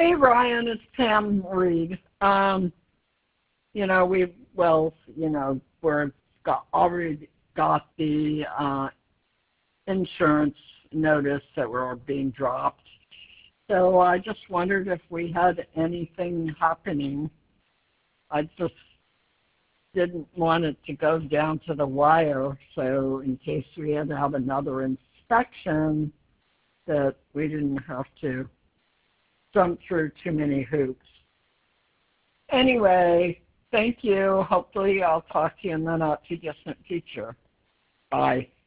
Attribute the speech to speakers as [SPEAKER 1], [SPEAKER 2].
[SPEAKER 1] Hey, Ryan, it's Pam Reed. We're already got the insurance notice that we're being dropped. So I just wondered if we had anything happening. I just didn't want it to go down to the wire, so in case we had to have another inspection, that we didn't have to jump through too many hoops. Anyway, thank you. Hopefully I'll talk to you in the not too distant future. Bye.